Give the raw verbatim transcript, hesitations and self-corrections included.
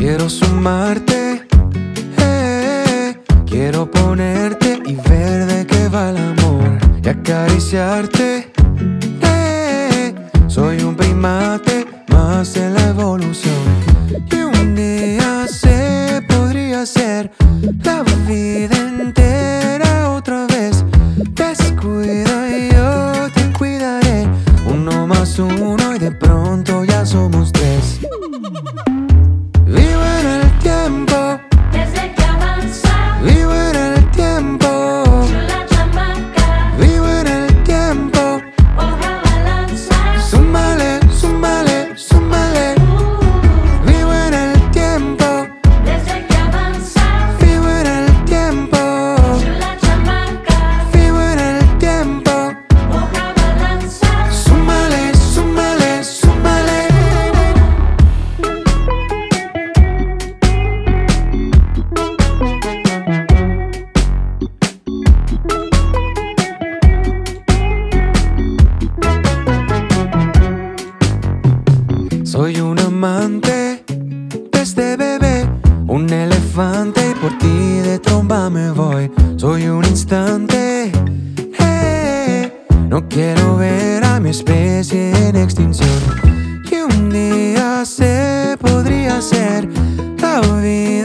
Quiero sumarte, eh, quiero ponerte y ver de qué va el amor y acariciarte. Eh, soy un primate más en la evolución y un día se podría ser la vida entera otra vez. Descuida y yo te cuidaré. Uno más uno y de pronto ya somos tres. Vivo en el tiempo, Desde que avanza, vivo en el tiempo, chula chamaca, vivo en el tiempo. hoja balanza. Súmale, súmale, súmale. Vivo en el tiempo, Desde que avanza, vivo en el tiempo, chula chamaca, vivo en el tiempo. hoja balanza. Súmale, súmale, súmale. Soy un amante desde bebé, un elefante y por ti de tromba me voy. Soy un instante, eh, no quiero ver a mi especie en extinción. Y un día se podría ser la vida